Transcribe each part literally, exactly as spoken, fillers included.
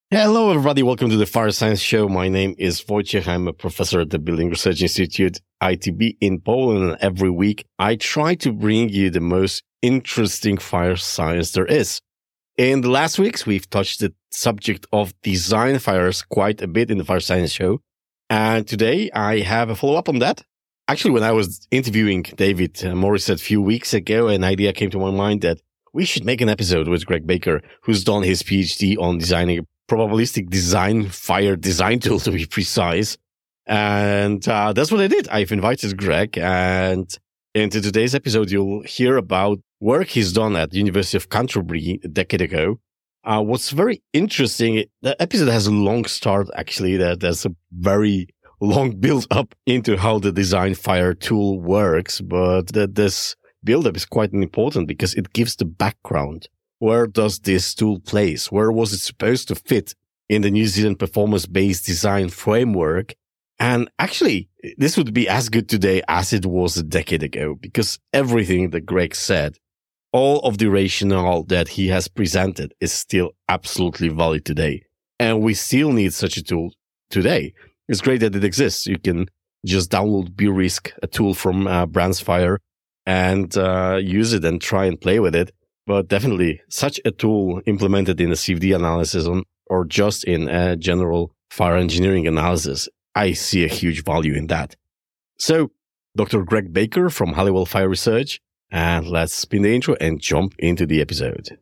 Hello, everybody. Welcome to the Fire Science Show. My name is Wojciech. I'm a professor at the Building Research Institute, I T B, in Poland. And every week, I try to bring you the most interesting fire science there is. In the last weeks, we've touched the subject of design fires quite a bit in the Fire Science Show. And today, I have a follow-up on that. Actually, when I was interviewing David Morissette a few weeks ago, an idea came to my mind that we should make an episode with Greg Baker, who's done his PhD on designing a probabilistic design fire design tool, to be precise. And uh, that's what I did. I've invited Greg, and into today's episode, you'll hear about work he's done at the University of Canterbury a decade ago. Uh, what's very interesting, the episode has a long start, actually. That There's a very long build up into how the design fire tool works, but that this build up is quite important because it gives the background. Where does this tool place? Where was it supposed to fit in the New Zealand performance-based design framework? And actually, this would be as good today as it was a decade ago, because everything that Greg said, all of the rationale that he has presented is still absolutely valid today. And we still need such a tool today. It's great that it exists. You can just download B-Risk, a tool from uh, Brandsfire, and uh, use it and try and play with it. But definitely, such a tool implemented in a C F D analysis on, or just in a general fire engineering analysis, I see a huge value in that. So, Doctor Greg Baker from Halliwell Fire Research, and let's spin the intro and jump into the episode.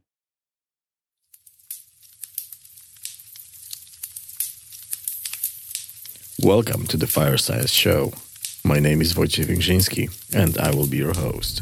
Welcome to the Fire Science Show. My name is Wojciech Większyński, and I will be your host.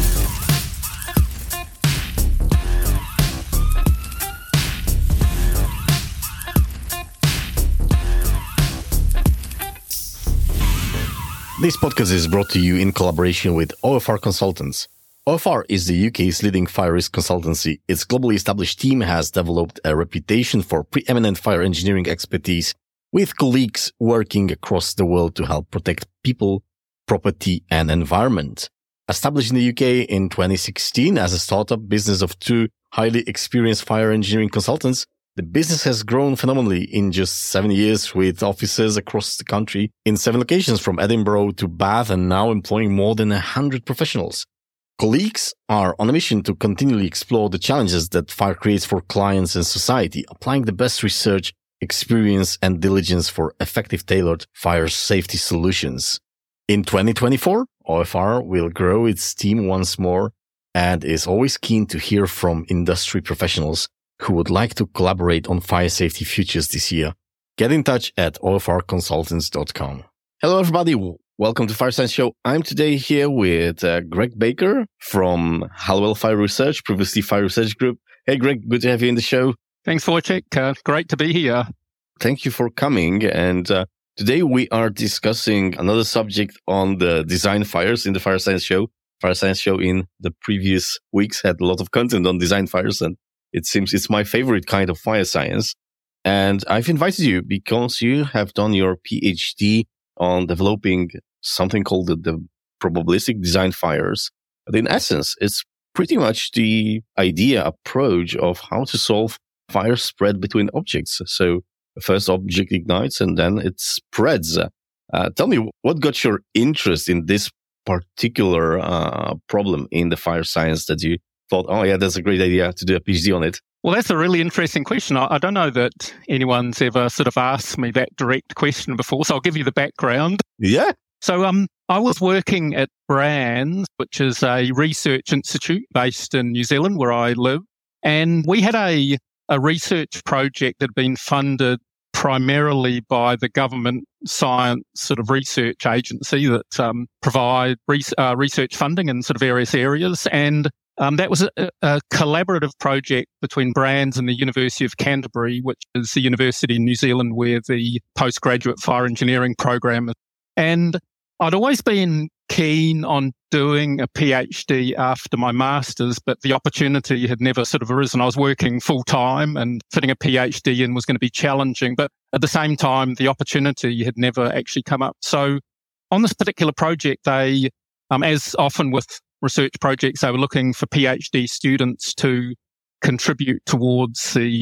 This podcast is brought to you in collaboration with O F R Consultants. O F R is the U K's leading fire risk consultancy. Its globally established team has developed a reputation for preeminent fire engineering expertise, with colleagues working across the world to help protect people, property, and environment. Established in the U K in twenty sixteen as a startup business of two highly experienced fire engineering consultants, the business has grown phenomenally in just seven years, with offices across the country in seven locations from Edinburgh to Bath, and now employing more than one hundred professionals. Colleagues are on a mission to continually explore the challenges that fire creates for clients and society, applying the best research, experience, and diligence for effective tailored fire safety solutions. In twenty twenty-four, O F R will grow its team once more and is always keen to hear from industry professionals who would like to collaborate on fire safety futures this year. Get in touch at O F R consultants dot com. Hello, everybody. Welcome to Fire Science Show. I'm today here with uh, Greg Baker from Halliwell Fire Research, previously Fire Research Group. Hey, Greg, good to have you in the show. Thanks, Wojciech. Uh, great to be here. Thank you for coming. And uh, today we are discussing another subject on the design fires in the Fire Science Show. Fire Science Show in the previous weeks had a lot of content on design fires, and it seems it's my favorite kind of fire science. And I've invited you because you have done your PhD on developing something called the, the probabilistic design fires. But in essence, it's pretty much the idea, approach of how to solve fire spread between objects. So the first object ignites and then it spreads. Uh, tell me, what got your interest in this particular uh, problem in the fire science that you thought, oh yeah, that's a great idea to do a PhD on it? Well, that's a really interesting question. I, I don't know that anyone's ever sort of asked me that direct question before, so I'll give you the background. Yeah. So um, I was working at Brands, which is a research institute based in New Zealand where I live, and we had a, a research project that had been funded primarily by the government science sort of research agency that um, provide re- uh, research funding in sort of various areas. And Um, that was a, a collaborative project between Brands and the University of Canterbury, which is the university in New Zealand where the postgraduate fire engineering program is. And I'd always been keen on doing a PhD after my master's, but the opportunity had never sort of arisen. I was working full time and fitting a PhD in was going to be challenging, but at the same time, the opportunity had never actually come up. So on this particular project, they, um, as often with research projects, they were looking for PhD students to contribute towards the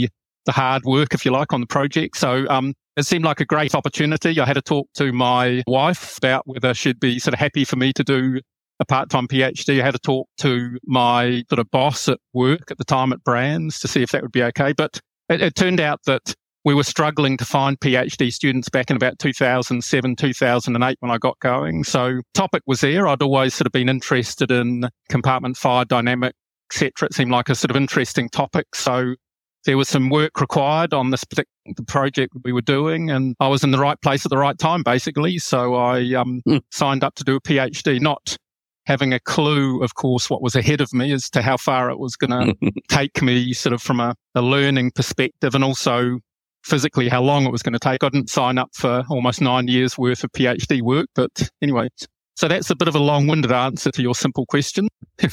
the hard work, if you like, on the project. So um, it seemed like a great opportunity. I had to talk to my wife about whether she'd be sort of happy for me to do a part-time PhD. I had to talk to my sort of boss at work at the time at Brands to see if that would be okay. But it, it turned out that we were struggling to find PhD students back in about two thousand seven, two thousand eight when I got going. So topic was there. I'd always sort of been interested in compartment fire dynamics, et cetera. It seemed like a sort of interesting topic. So there was some work required on this particular project that we were doing, and I was in the right place at the right time, basically. So I um, mm. signed up to do a PhD, not having a clue, of course, what was ahead of me as to how far it was going to take me sort of from a, a learning perspective, and also physically how long it was going to take. I didn't sign up for almost nine years worth of PhD work, but anyway. So that's a bit of a long-winded answer to your simple question.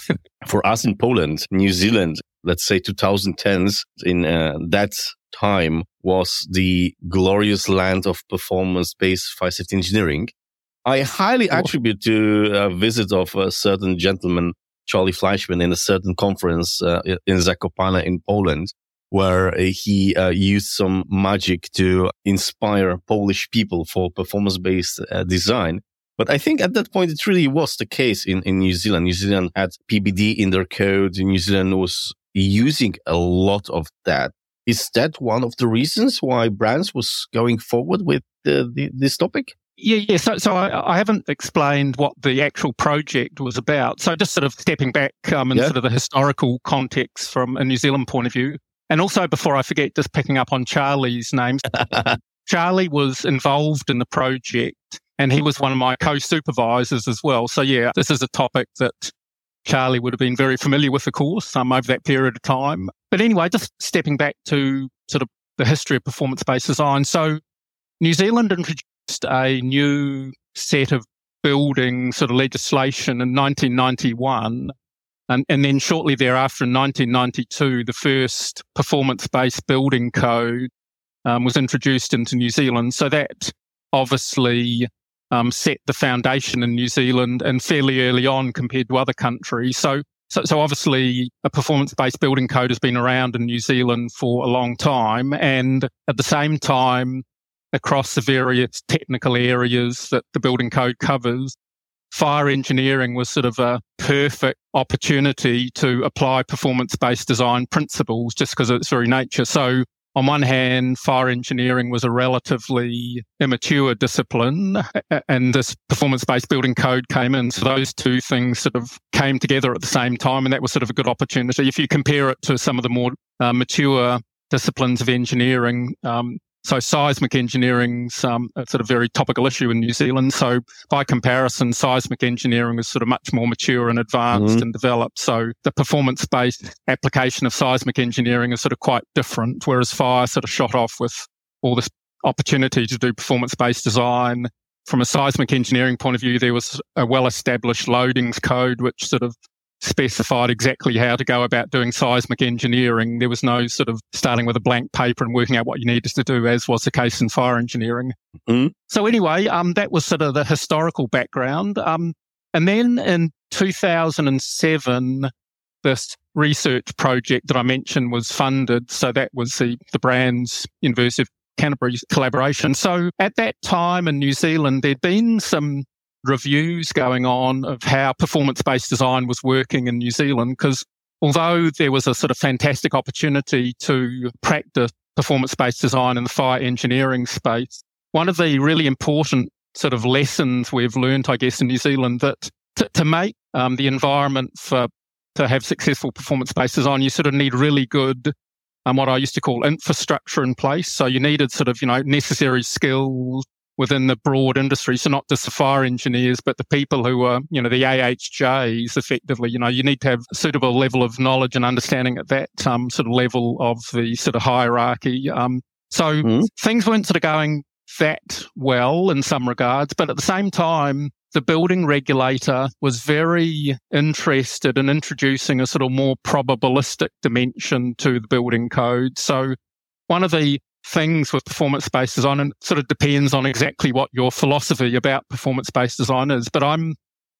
For us in Poland, New Zealand, let's say twenty tens, in uh, that time was the glorious land of performance-based fire safety engineering. I highly attribute to a visit of a certain gentleman, Charlie Fleischman, in a certain conference uh, in Zakopane in Poland, where he uh, used some magic to inspire Polish people for performance-based uh, design. But I think at that point, it really was the case in, in New Zealand. New Zealand had P B D in their code. New Zealand was using a lot of that. Is that one of the reasons why Brands was going forward with the, the, this topic? Yeah, yeah. So, so I, I haven't explained what the actual project was about. So just sort of stepping back um, in yeah. sort of the historical context from a New Zealand point of view. And also, before I forget, just picking up on Charlie's name. Charlie was involved in the project, and he was one of my co-supervisors as well. So yeah, this is a topic that Charlie would have been very familiar with, of course, um, over that period of time. But anyway, just stepping back to sort of the history of performance-based design. So New Zealand introduced a new set of building sort of legislation in nineteen ninety-one. And, and then shortly thereafter, in nineteen ninety-two, the first performance-based building code um, was introduced into New Zealand. So that obviously um, set the foundation in New Zealand and fairly early on compared to other countries. So, so, so obviously a performance-based building code has been around in New Zealand for a long time. And at the same time, across the various technical areas that the building code covers, fire engineering was sort of a perfect opportunity to apply performance-based design principles just because of its very nature. So on one hand, fire engineering was a relatively immature discipline, and this performance-based building code came in. So those two things sort of came together at the same time, and that was sort of a good opportunity. If you compare it to some of the more uh, mature disciplines of engineering, um, so seismic engineering's um, a sort of very topical issue in New Zealand. So by comparison, seismic engineering is sort of much more mature and advanced mm-hmm. and developed. So the performance-based application of seismic engineering is sort of quite different, whereas fire sort of shot off with all this opportunity to do performance-based design. From a seismic engineering point of view, there was a well-established loadings code which sort of specified exactly how to go about doing seismic engineering. There was no sort of starting with a blank paper and working out what you needed to do, as was the case in fire engineering. Mm. So anyway, um, that was sort of the historical background. Um, and then in two thousand seven, this research project that I mentioned was funded. So that was the, the Brands University of Canterbury collaboration. So at that time in New Zealand, there'd been some reviews going on of how performance-based design was working in New Zealand, because although there was a sort of fantastic opportunity to practice performance-based design in the fire engineering space, one of the really important sort of lessons we've learned, I guess, in New Zealand, that to, to make um, the environment for to have successful performance-based design, you sort of need really good um, what I used to call infrastructure in place. So you needed sort of, you know, necessary skills within the broad industry. So not just the fire engineers, but the people who are, you know, the A H Js effectively. You know, you need to have a suitable level of knowledge and understanding at that um, sort of level of the sort of hierarchy. Um, so mm. things weren't sort of going that well in some regards, but at the same time, the building regulator was very interested in introducing a sort of more probabilistic dimension to the building code. So one of the things with performance-based design, and it sort of depends on exactly what your philosophy about performance-based design is, but I'm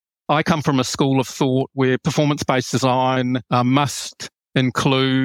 I come from a school of thought where performance-based design uh, must include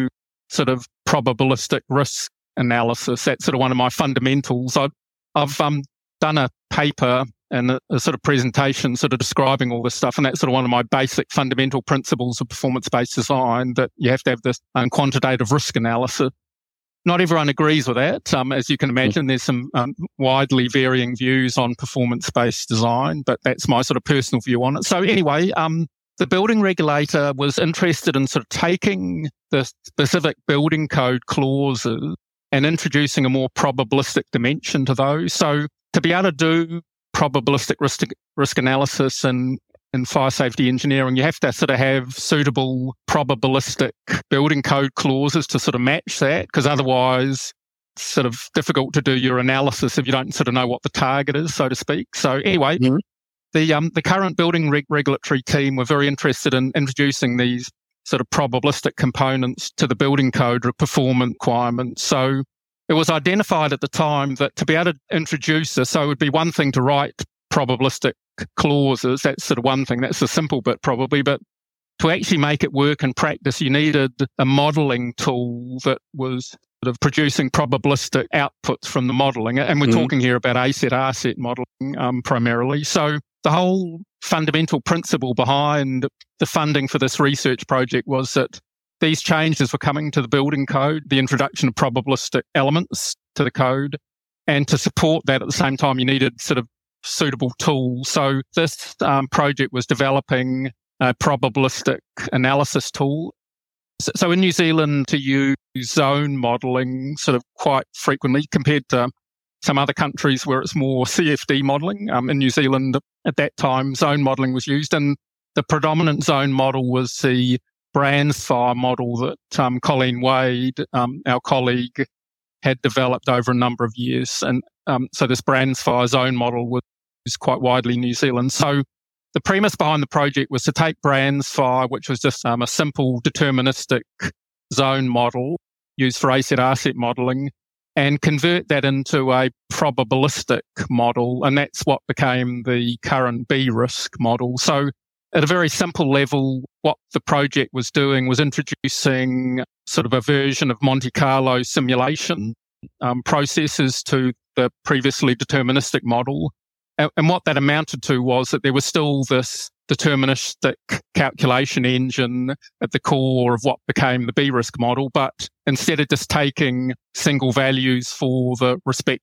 sort of probabilistic risk analysis. That's sort of one of my fundamentals. I've, I've um, done a paper and a, a sort of presentation sort of describing all this stuff, and that's sort of one of my basic fundamental principles of performance-based design, that you have to have this um, quantitative risk analysis. Not everyone agrees with that. Um, as you can imagine, there's some um, widely varying views on performance-based design, but that's my sort of personal view on it. So anyway, um, the building regulator was interested in sort of taking the specific building code clauses and introducing a more probabilistic dimension to those. So to be able to do probabilistic risk, risk analysis and in fire safety engineering, you have to sort of have suitable probabilistic building code clauses to sort of match that, because otherwise it's sort of difficult to do your analysis if you don't sort of know what the target is, so to speak. So anyway, mm-hmm. the um, the current building reg- regulatory team were very interested in introducing these sort of probabilistic components to the building code performance requirements. So it was identified at the time that to be able to introduce this, so it would be one thing to write probabilistic clauses. That's sort of one thing. That's a simple bit probably, but to actually make it work in practice, you needed a modelling tool that was sort of producing probabilistic outputs from the modelling. And we're mm-hmm. talking here about A set, R set modelling um, primarily. So the whole fundamental principle behind the funding for this research project was that these changes were coming to the building code, the introduction of probabilistic elements to the code, and to support that at the same time, you needed sort of suitable tools. So this um, project was developing a probabilistic analysis tool. So, so in New Zealand, to use zone modelling sort of quite frequently compared to some other countries where it's more C F D modelling. Um, in New Zealand, at that time, zone modelling was used, and the predominant zone model was the Bransfire model that um, Colleen Wade, um, our colleague, had developed over a number of years. And um, so this Bransfire zone model was used quite widely in New Zealand. So the premise behind the project was to take Bransfire, which was just um, a simple deterministic zone model used for A set R set modelling, and convert that into a probabilistic model. And that's what became the current B risk model. So at a very simple level, what the project was doing was introducing sort of a version of Monte Carlo simulation um, processes to the previously deterministic model. And, and what that amounted to was that there was still this deterministic calculation engine at the core of what became the B risk model, but instead of just taking single values for the respect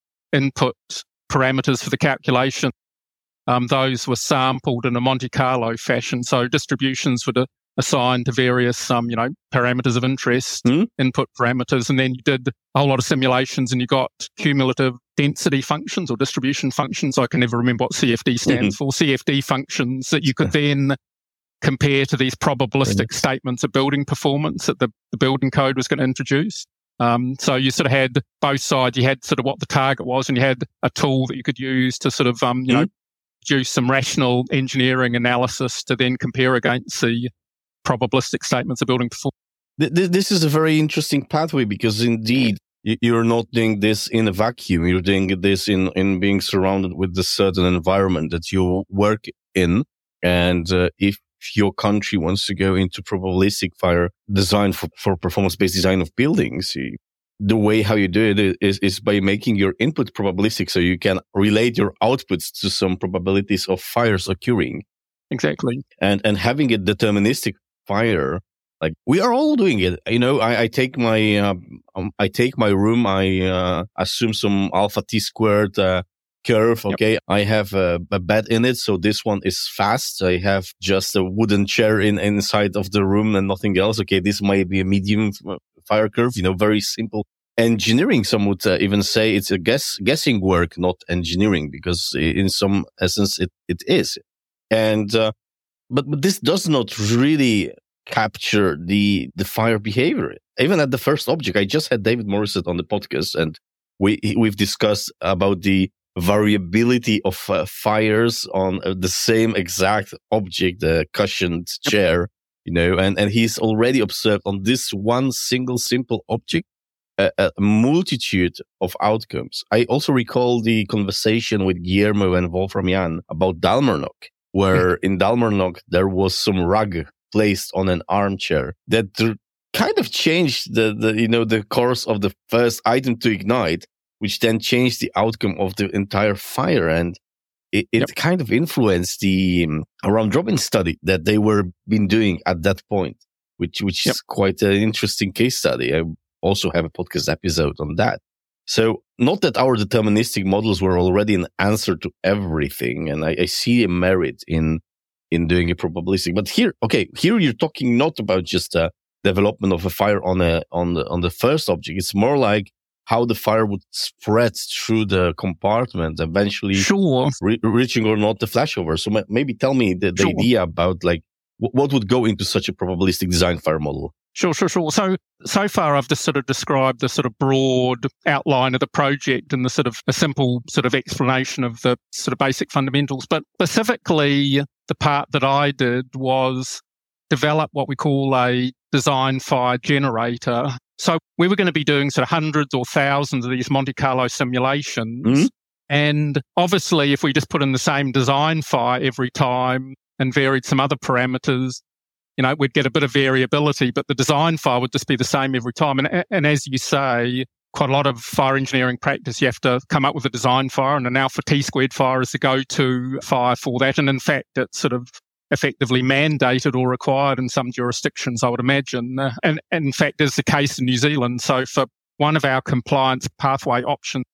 input parameters for the calculation, Um, those were sampled in a Monte Carlo fashion. So distributions were assigned to various, um, you know, parameters of interest, mm. input parameters, and then you did a whole lot of simulations and you got cumulative density functions or distribution functions. I can never remember what C F D stands mm-hmm. for. C F D functions that you could then compare to these probabilistic mm-hmm. statements of building performance that the, the building code was going to introduce. Um, so you sort of had both sides. You had sort of what the target was, and you had a tool that you could use to sort of, um, you mm-hmm. know, produce some rational engineering analysis to then compare against the probabilistic statements of building performance. This is a very interesting pathway because indeed you're not doing this in a vacuum. You're doing this in, in being surrounded with the certain environment that you work in. And uh, if your country wants to go into probabilistic fire design for, for performance-based design of buildings, you, the way how you do it is, is by making your input probabilistic so you can relate your outputs to some probabilities of fires occurring. Exactly. And and having a deterministic fire, like we are all doing it. You know, I, I take my uh, um, I take my room, I uh, assume some alpha t squared uh, curve. Okay, yep. I have a, a bed in it, so this one is fast. I have just a wooden chair in inside of the room and nothing else. Okay, this might be a medium fire curve, you know, very simple engineering. Some would uh, even say it's a guess guessing work, not engineering, because in some essence it, it is. And uh, but but this does not really capture the the fire behavior. Even at the first object, I just had David Morissette on the podcast, and we we've discussed about the variability of uh, fires on uh, the same exact object, the cushioned chair. You know, and, and he's already observed on this one single simple object a, a multitude of outcomes. I also recall the conversation with Guillermo and Wolfram Jan about Dalmarnock, where in Dalmarnock there was some rug placed on an armchair that kind of changed the, the, you know, the course of the first item to ignite, which then changed the outcome of the entire fire. And it, it yep. kind of influenced the um, round robin study that they were been doing at that point, which, which yep. is quite an interesting case study. I also have a podcast episode on that. So not that our deterministic models were already an answer to everything. And I, I see a merit in, in doing a probabilistic, but here, okay, here you're talking not about just a development of a fire on a, on the, on the first object. It's more like how the fire would spread through the compartment, eventually sure. re- reaching or not the flashover. So m- maybe tell me the, the sure. idea about like w- what would go into such a probabilistic design fire model. Sure, sure, sure. So, so far I've just sort of described the sort of broad outline of the project and the sort of a simple sort of explanation of the sort of basic fundamentals. But specifically, the part that I did was develop what we call a design fire generator. So we were going to be doing sort of hundreds or thousands of these Monte Carlo simulations. Mm-hmm. And obviously, if we just put in the same design fire every time and varied some other parameters, you know, we'd get a bit of variability, but the design fire would just be the same every time. And, and as you say, quite a lot of fire engineering practice, you have to come up with a design fire, and an alpha T squared fire is the go-to fire for that. And in fact, it's sort of effectively mandated or required in some jurisdictions, I would imagine. Uh, and, and in fact, is the case in New Zealand. So for one of our compliance pathway options,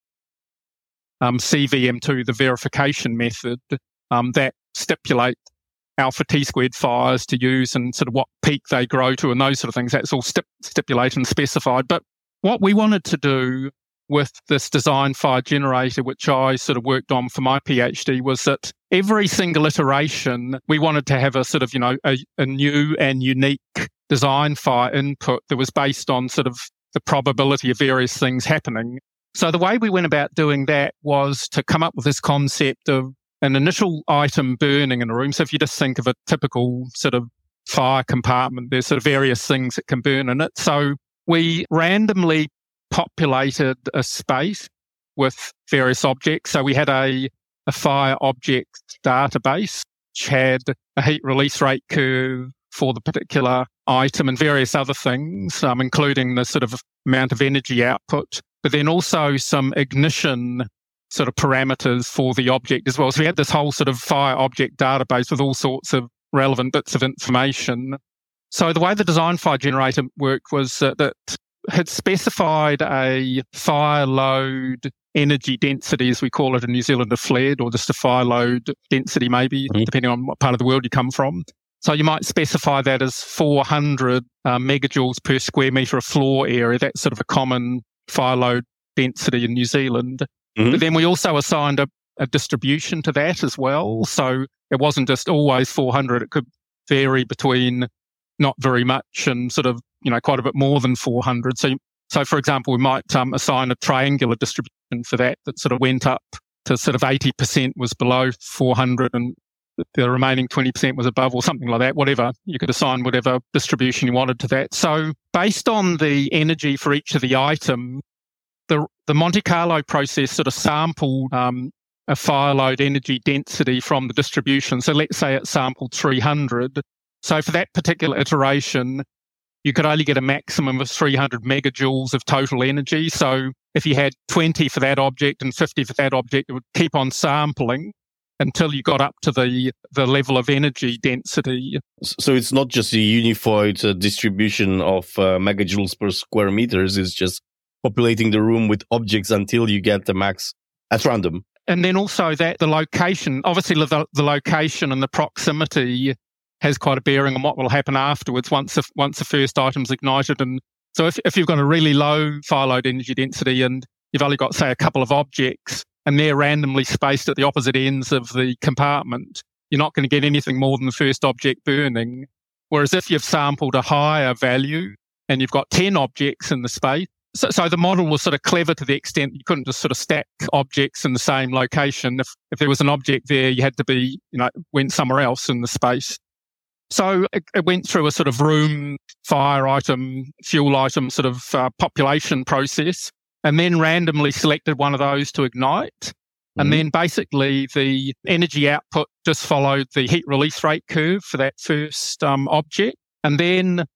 um, C V M two, the verification method, um, that stipulate alpha T squared fires to use and sort of what peak they grow to and those sort of things. That's all stip- stipulated and specified. But what we wanted to do with this design fire generator, which I sort of worked on for my PhD, was that every single iteration, we wanted to have a sort of, you know, a, a new and unique design fire input that was based on sort of the probability of various things happening. So the way we went about doing that was to come up with this concept of an initial item burning in a room. So if you just think of a typical sort of fire compartment, there's sort of various things that can burn in it. So we randomly populated a space with various objects. So we had a, a fire object database, which had a heat release rate curve for the particular item and various other things, um, including the sort of amount of energy output, but then also some ignition sort of parameters for the object as well. So we had this whole sort of fire object database with all sorts of relevant bits of information. So the way the design fire generator worked was uh, that had specified a fire load energy density, as we call it in New Zealand, a flared, or just a fire load density maybe, mm-hmm. depending on what part of the world you come from. So you might specify that as four hundred uh, megajoules per square metre of floor area. That's sort of a common fire load density in New Zealand. Mm-hmm. But then we also assigned a, a distribution to that as well. So it wasn't just always four hundred. It could vary between not very much and sort of, you know, quite a bit more than four hundred. So, so for example, we might um, assign a triangular distribution for that that sort of went up to sort of eighty percent was below four hundred and the remaining twenty percent was above, or something like that, whatever. You could assign whatever distribution you wanted to that. So based on the energy for each of the items, the the Monte Carlo process sort of sampled um, a fire load energy density from the distribution. So let's say it sampled three hundred. So for that particular iteration, you could only get a maximum of three hundred megajoules of total energy. So if you had twenty for that object and fifty for that object, it would keep on sampling until you got up to the the level of energy density. So it's not just a unified uh, distribution of uh, megajoules per square meters. It's just populating the room with objects until you get the max at random. And then also that the location, obviously the, the location and the proximity has quite a bearing on what will happen afterwards once the, once the first item's ignited. And so if, if you've got a really low fire load energy density and you've only got, say, a couple of objects and they're randomly spaced at the opposite ends of the compartment, you're not going to get anything more than the first object burning. Whereas if you've sampled a higher value and you've got ten objects in the space, So, so the model was sort of clever to the extent that you couldn't just sort of stack objects in the same location. If, if there was an object there, you had to be, you know, went somewhere else in the space. So it, it went through a sort of room, fire item, fuel item sort of uh, population process, and then randomly selected one of those to ignite. Mm-hmm. And then basically the energy output just followed the heat release rate curve for that first um, object. And then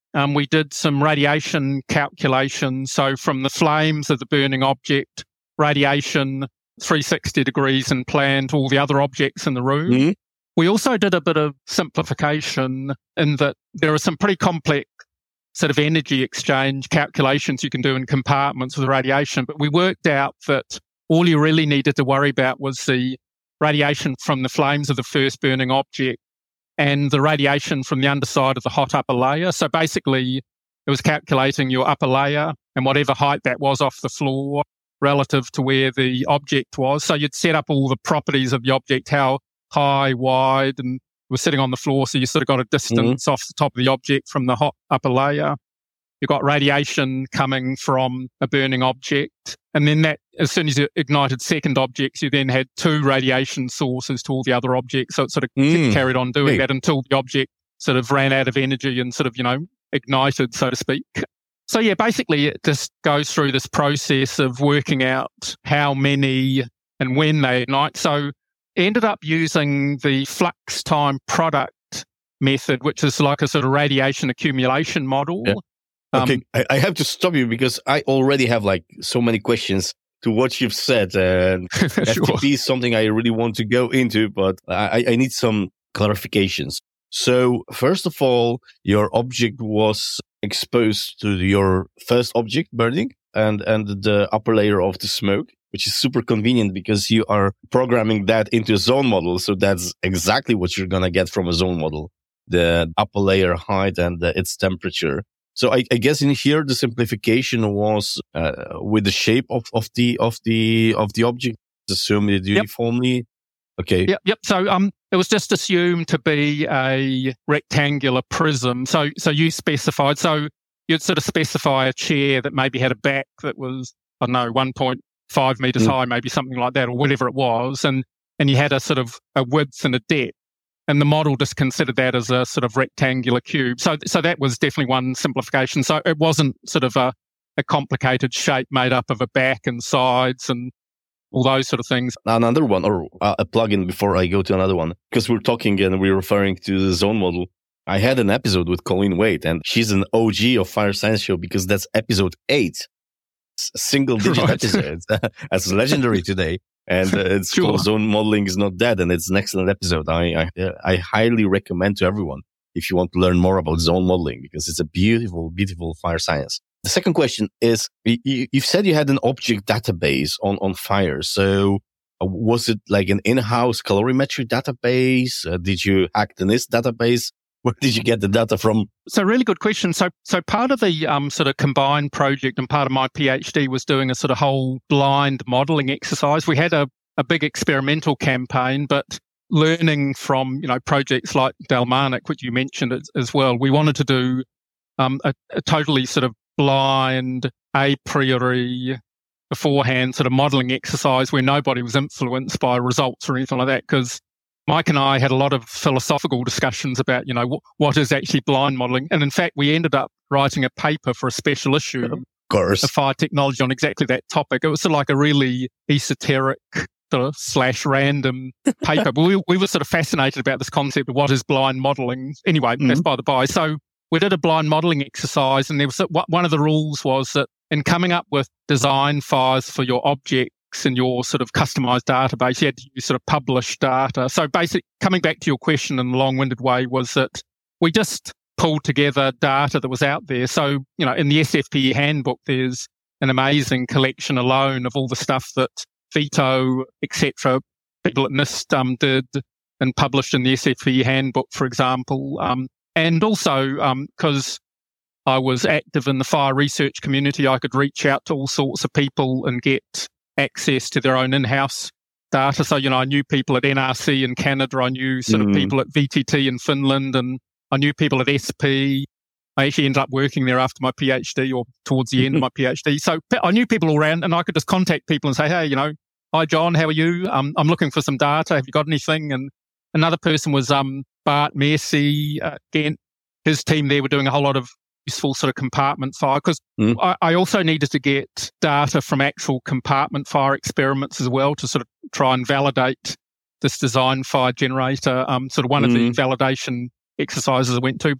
um, we did some radiation calculations. So from the flames of the burning object, radiation three hundred sixty degrees, and planned all the other objects in the room. Mm-hmm. We also did a bit of simplification in that there are some pretty complex sort of energy exchange calculations you can do in compartments with radiation, but we worked out that all you really needed to worry about was the radiation from the flames of the first burning object and the radiation from the underside of the hot upper layer. So basically, it was calculating your upper layer and whatever height that was off the floor relative to where the object was. So you'd set up all the properties of the object, how high, wide, and it was sitting on the floor, so you sort of got a distance mm-hmm. off the top of the object from the hot upper layer. You got radiation coming from a burning object. And then that, as soon as you ignited second objects, you then had two radiation sources to all the other objects. So it sort of mm. carried on doing hey. that until the object sort of ran out of energy and sort of, you know, ignited, so to speak. So yeah, basically it just goes through this process of working out how many and when they ignite. So ended up using the flux time product method, which is like a sort of radiation accumulation model. Yeah. Okay, um, I, I have to stop you because I already have like so many questions to what you've said. And sure. F T P is something I really want to go into, but I, I need some clarifications. So first of all, your object was exposed to your first object burning and, and the upper layer of the smoke, which is super convenient because you are programming that into a zone model. So that's exactly what you're going to get from a zone model, the upper layer height and the, its temperature. So I, I guess in here, the simplification was uh, with the shape of, of the of the of the object, assumed it uniformly. Yep. Okay. Yep. Yep. So um, it was just assumed to be a rectangular prism. So so you specified. So you'd sort of specify a chair that maybe had a back that was, I don't know, one point five meters mm. high, maybe something like that, or whatever it was, and and you had a sort of a width and a depth. And the model just considered that as a sort of rectangular cube. So so that was definitely one simplification. So it wasn't sort of a, a complicated shape made up of a back and sides and all those sort of things. Another one, or uh, a plugin before I go to another one, because we're talking and we're referring to the zone model. I had an episode with Colleen Wade, and she's an O G of Fire Science Show because that's episode eight. It's a single digit right. episode. That's legendary today. And uh, it's sure. called Zone Modeling is Not Dead, and it's an excellent episode. I, I I highly recommend to everyone if you want to learn more about zone modeling, because it's a beautiful, beautiful fire science. The second question is, you, you've said you had an object database on, on fire. So uh, was it like an in-house calorimetry database? Uh, did you hack the NIST database? Where did you get the data from? So really good question. So so part of the um, sort of combined project and part of my PhD was doing a sort of whole blind modelling exercise. We had a, a big experimental campaign, but learning from, you know, projects like Dalmarnock, which you mentioned as, as well, we wanted to do um, a, a totally sort of blind, a priori, beforehand sort of modelling exercise where nobody was influenced by results or anything like that, because Mike and I had a lot of philosophical discussions about, you know, w- what is actually blind modelling. And in fact, we ended up writing a paper for a special issue of, course. of Fire Technology on exactly that topic. It was sort of like a really esoteric sort of slash random paper. But we, we were sort of fascinated about this concept of what is blind modelling. Anyway, mm-hmm. that's by the by. So we did a blind modelling exercise, and there was one of the rules was that in coming up with design files for your object, in your sort of customized database, you had to use sort of published data. So basically, coming back to your question in a long-winded way, was that we just pulled together data that was out there. So, you know, in the S F P E handbook, there's an amazing collection alone of all the stuff that Vito, et cetera, people at NIST um, did and published in the S F P E handbook, for example. Um, and also, because um, I was active in the fire research community, I could reach out to all sorts of people and get access to their own in-house data. So, you know, I knew people at N R C in Canada, I knew sort mm. of people at V T T in Finland, and I knew people at S P. I actually ended up working there after my PhD or towards the end of my PhD. So I knew people all around, and I could just contact people and say, hey, you know, hi, John, how are you? Um, I'm looking for some data. Have you got anything? And another person was um, Bart Mercy, uh, again, his team there were doing a whole lot of useful sort of compartment fire, because mm. I, I also needed to get data from actual compartment fire experiments as well to sort of try and validate this design fire generator, um, sort of one mm. of the validation exercises I went to. But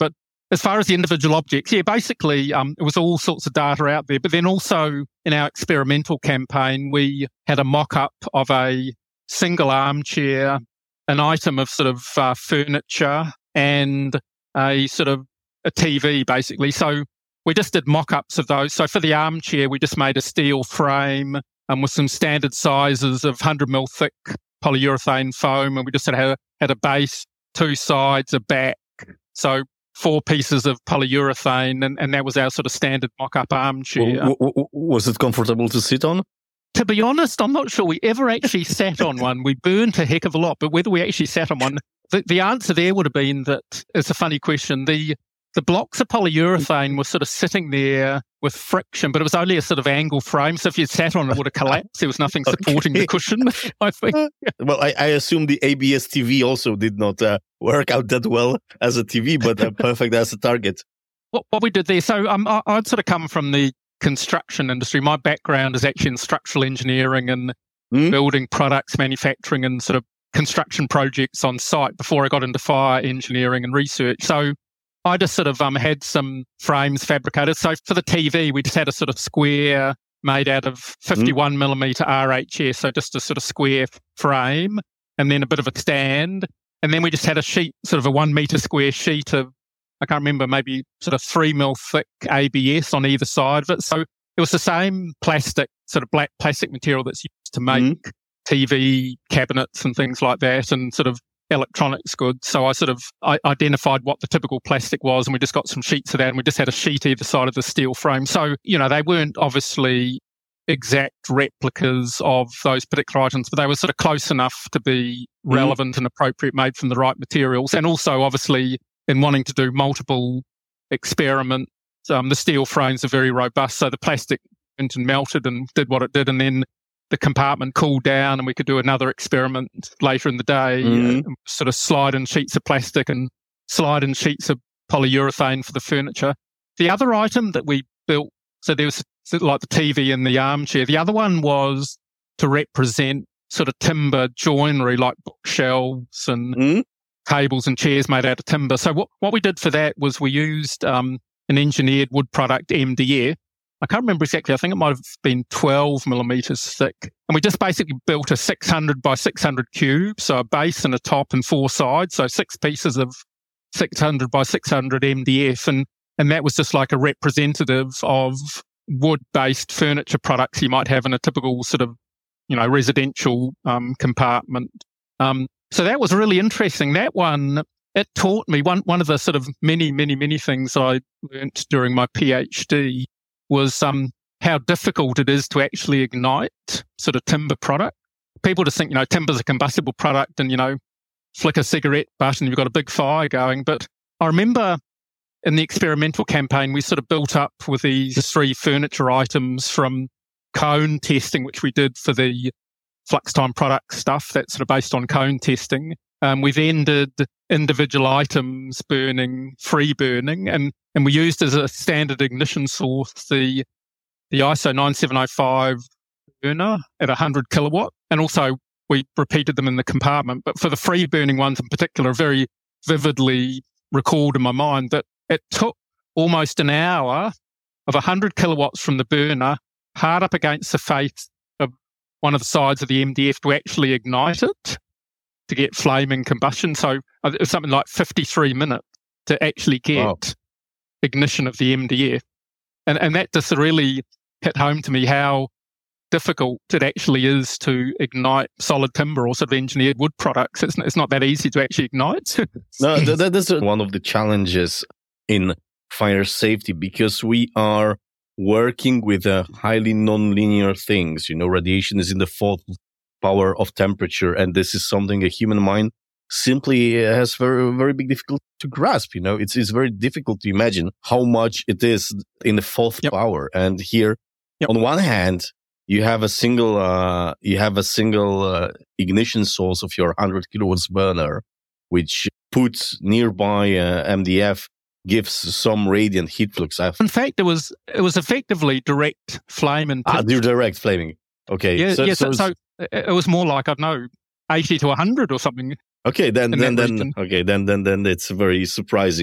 as far as the individual objects, yeah, basically um, it was all sorts of data out there. But then also in our experimental campaign, we had a mock-up of a single armchair, an item of sort of uh, furniture, and a sort of a T V, basically. So we just did mock-ups of those. So for the armchair, we just made a steel frame um, with some standard sizes of one hundred mil thick polyurethane foam, and we just had a, had a base, two sides, a back. So four pieces of polyurethane, and, and that was our sort of standard mock-up armchair. W- w- was it comfortable to sit on? To be honest, I'm not sure we ever actually sat on one. We burnt a heck of a lot, but whether we actually sat on one, the, the answer there would have been that it's a funny question. The the blocks of polyurethane were sort of sitting there with friction, but it was only a sort of angle frame. So if you sat on it, it would have collapsed. There was nothing supporting okay. the cushion, I think. Well, I, I assume the A B S T V also did not uh, work out that well as a T V, but uh, perfect as a target. What, what we did there, so um, I, I'd sort of come from the construction industry. My background is actually in structural engineering and mm. building products, manufacturing, and sort of construction projects on site before I got into fire engineering and research. So I just sort of um, had some frames fabricated. So for the T V, we just had a sort of square made out of fifty-one mm. millimeter R H S, so just a sort of square frame, and then a bit of a stand. And then we just had a sheet, sort of a one meter square sheet of, I can't remember, maybe sort of three mil thick A B S on either side of it. So it was the same plastic, sort of black plastic material that's used to make mm. T V cabinets and things like that, and sort of electronics goods. So I sort of I identified what the typical plastic was, and we just got some sheets of that, and we just had a sheet either side of the steel frame. So, you know, they weren't obviously exact replicas of those particular items, but they were sort of close enough to be relevant mm. and appropriate, made from the right materials. And also, obviously, in wanting to do multiple experiments, um, the steel frames are very robust, so the plastic went and melted and did what it did, and then the compartment cooled down and we could do another experiment later in the day, mm. uh, sort of slide in sheets of plastic and slide in sheets of polyurethane for the furniture. The other item that we built, so there was like the T V and the armchair. The other one was to represent sort of timber joinery, like bookshelves and mm. tables and chairs made out of timber. So what, what we did for that was we used um, an engineered wood product, M D F. I can't remember exactly. I think it might have been twelve millimeters thick. And we just basically built a six hundred by six hundred cube, so a base and a top and four sides, so six pieces of six hundred by six hundred M D F. And, and that was just like a representative of wood-based furniture products you might have in a typical sort of, you know, residential um, compartment. Um, so that was really interesting. That one, it taught me one, one of the sort of many, many, many things I learnt during my PhD was um, how difficult it is to actually ignite sort of timber product. People just think, you know, timber's a combustible product and, you know, flick a cigarette butt and you've got a big fire going. But I remember in the experimental campaign, we sort of built up with these three furniture items from cone testing, which we did for the flux time product stuff that's sort of based on cone testing. Um, we then did individual items burning, free burning, and, and we used as a standard ignition source the the I S O nine seven oh five burner at one hundred kilowatt, and also we repeated them in the compartment. But for the free burning ones in particular, very vividly recalled in my mind that it took almost an hour of one hundred kilowatts from the burner hard up against the face of one of the sides of the M D F to actually ignite it, to get flaming combustion. So it was something like fifty-three minutes to actually get wow. ignition of the M D F. And and that just really hit home to me how difficult it actually is to ignite solid timber or sort of engineered wood products. It's, it's not that easy to actually ignite. No, that, that's one of the challenges in fire safety, because we are working with a highly non-linear things. You know, radiation is in the fourth power of temperature, and this is something a human mind simply has very, very big difficulty to grasp. You know, it's it's very difficult to imagine how much it is in the fourth yep. power. And here, yep. on one hand, you have a single uh, you have a single uh, ignition source of your one hundred kilowatts burner, which puts nearby uh, M D F, gives some radiant heat flux. In fact, it was it was effectively direct flame and ah, direct flaming. Okay, yeah, so, yeah, so, so it was more like, I don't know, eighty to one hundred or something. Okay, then then then region. okay, then then then it's very surprising.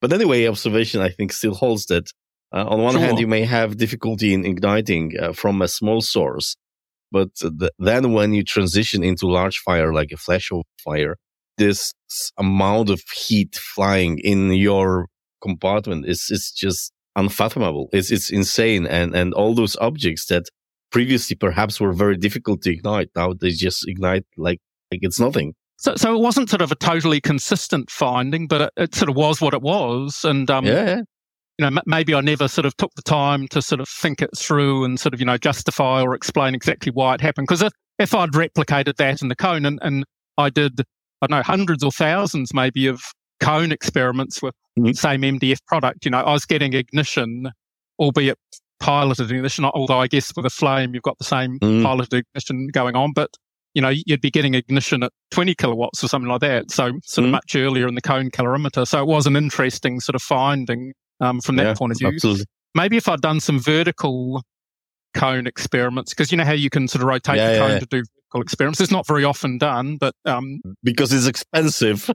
But anyway, observation, I think, still holds that uh, on one Sure. hand, you may have difficulty in igniting uh, from a small source. But the, then when you transition into large fire, like a flashover fire, this amount of heat flying in your compartment is, is just unfathomable. It's, it's insane. And, and all those objects that previously perhaps were very difficult to ignite, now they just ignite like, like it's nothing. So, so it wasn't sort of a totally consistent finding, but it, it sort of was what it was. And, um, yeah, yeah. you know, m- maybe I never sort of took the time to sort of think it through and sort of, you know, justify or explain exactly why it happened. Because if, if I'd replicated that in the cone and, and I did, I don't know, hundreds or thousands maybe of cone experiments with mm-hmm. the same M D F product, you know, I was getting ignition, albeit piloted ignition, although I guess with a flame, you've got the same mm. piloted ignition going on, but you know, you'd be getting ignition at twenty kilowatts or something like that. So sort of mm. much earlier in the cone calorimeter. So it was an interesting sort of finding um, from that yeah, point of view. Absolutely. Maybe if I'd done some vertical cone experiments, because you know how you can sort of rotate yeah, the cone yeah. to do vertical experiments. It's not very often done, but... Um, because it's expensive.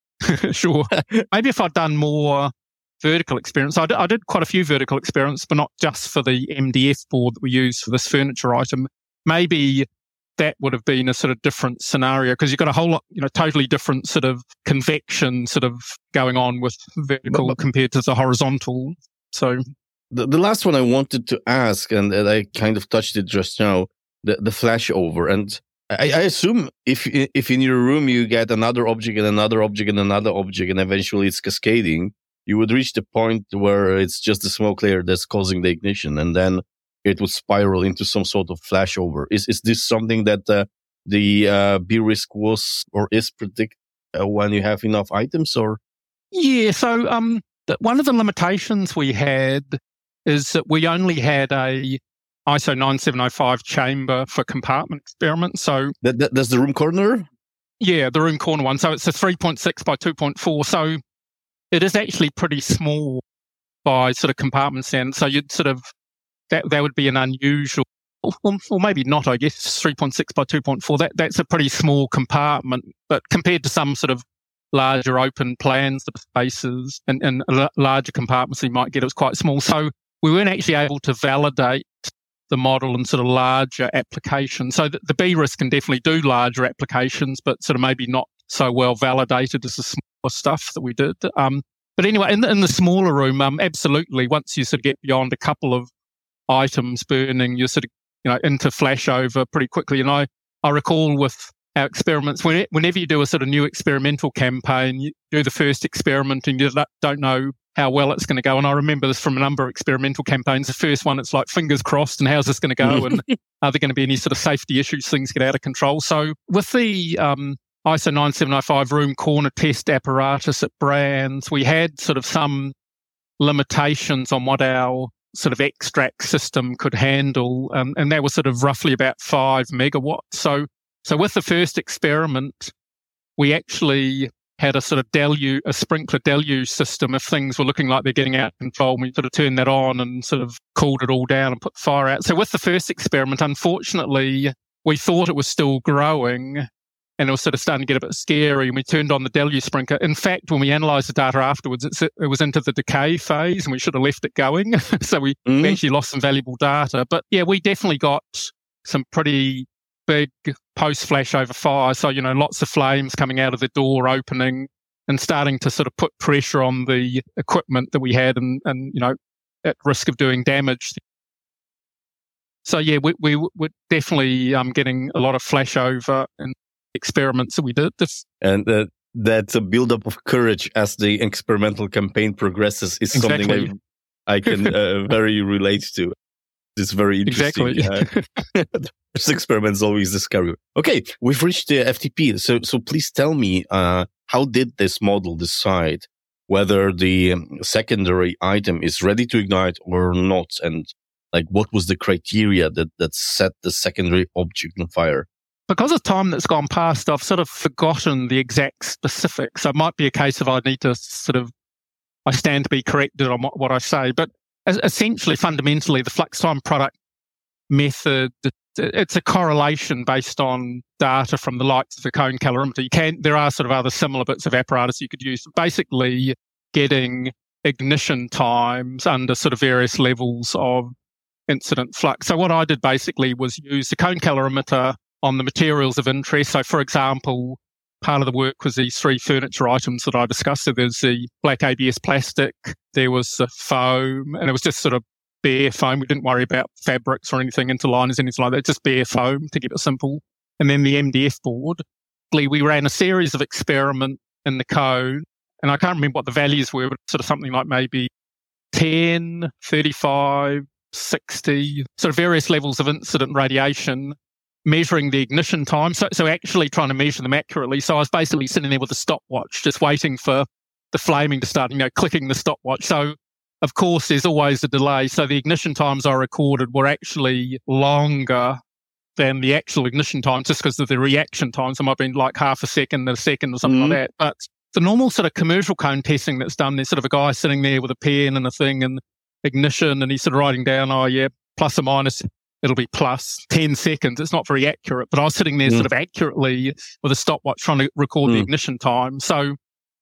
Sure. Maybe if I'd done more vertical experiments. I did, I did quite a few vertical experiments, but not just for the M D F board that we use for this furniture item. Maybe that would have been a sort of different scenario because you've got a whole lot, you know, totally different sort of convection sort of going on with vertical but, but, compared to the horizontal. So the, the last one I wanted to ask, and I kind of touched it just now, the, the flashover. And I, I assume if if in your room you get another object and another object and another object and eventually it's cascading, you would reach the point where it's just the smoke layer that's causing the ignition, and then it would spiral into some sort of flashover. Is is this something that uh, the uh, B risk was or is predict uh, when you have enough items? Or yeah, so um, the, one of the limitations we had is that we only had a I S O nine seven oh five chamber for compartment experiments. So that, that that's the room corner. Yeah, the room corner one. So it's a three point six by two point four. So it is actually pretty small by sort of compartment standards. So you'd sort of That that would be an unusual, or, or maybe not, I guess, three point six by two point four. That That's a pretty small compartment, but compared to some sort of larger open plan sort of spaces and, and larger compartments you might get, it was quite small. So we weren't actually able to validate the model in sort of larger applications. So the, the B risk can definitely do larger applications, but sort of maybe not so well validated as the smaller stuff that we did. Um, but anyway, in the, in the smaller room, um, absolutely, once you sort of get beyond a couple of items burning, you're sort of, you know, into flashover pretty quickly. And I, I recall with our experiments, when, whenever you do a sort of new experimental campaign, you do the first experiment and you don't know how well it's going to go. And I remember this from a number of experimental campaigns. The first one, it's like fingers crossed, and how's this going to go? And are there going to be any sort of safety issues, things get out of control? So with the um, I S O nine seven oh five room corner test apparatus at Brands, we had sort of some limitations on what our sort of extract system could handle, um, and that was sort of roughly about five megawatts. So, so with the first experiment, we actually had a sort of deluge, a sprinkler deluge system. If things were looking like they're getting out of control, we sort of turned that on and sort of cooled it all down and put the fire out. So with the first experiment, unfortunately, we thought it was still growing, and it was sort of starting to get a bit scary, and we turned on the deluge sprinkler. In fact, when we analysed the data afterwards, it's, it was into the decay phase, and we should have left it going. so we, mm. we actually lost some valuable data. But yeah, we definitely got some pretty big post-flashover fires. So, you know, lots of flames coming out of the door opening and starting to sort of put pressure on the equipment that we had and, and you know, at risk of doing damage. So yeah, we, we were definitely um, getting a lot of flashover and experiments that we did. This. And uh, that uh, build-up of courage as the experimental campaign progresses is exactly. something I, I can uh, very relate to. It's very interesting. Exactly. uh, this experiment is always the scary. Okay, we've reached the F T P. So, so please tell me, uh, how did this model decide whether the um, secondary item is ready to ignite or not? And like, what was the criteria that, that set the secondary object on fire? Because of time that's gone past, I've sort of forgotten the exact specifics. So it might be a case of I need to sort of, I stand to be corrected on what, what I say. But essentially, fundamentally, the flux time product method, it's a correlation based on data from the likes of the cone calorimeter. You can, there are sort of other similar bits of apparatus you could use. Basically, getting ignition times under sort of various levels of incident flux. So what I did basically was use the cone calorimeter on the materials of interest. So, for example, part of the work was these three furniture items that I discussed. So there's the black A B S plastic, there was the foam, and it was just sort of bare foam. We didn't worry about fabrics or anything, interliners, anything like that, just bare foam to keep it simple. And then the M D F board. We ran a series of experiments in the cone, and I can't remember what the values were, but sort of something like maybe ten, thirty-five, sixty, sort of various levels of incident radiation, measuring the ignition time. So, so actually trying to measure them accurately. So I was basically sitting there with a stopwatch, just waiting for the flaming to start, you know, clicking the stopwatch. So, of course, there's always a delay. So the ignition times I recorded were actually longer than the actual ignition time, just because of the reaction times. It might have been like half a second, a second or something mm. like that. But the normal sort of commercial cone testing that's done, there's sort of a guy sitting there with a pen and a thing and ignition, and he's sort of writing down, oh yeah, plus or minus, it'll be plus ten seconds. It's not very accurate, but I was sitting there mm. sort of accurately with a stopwatch trying to record mm. the ignition time. So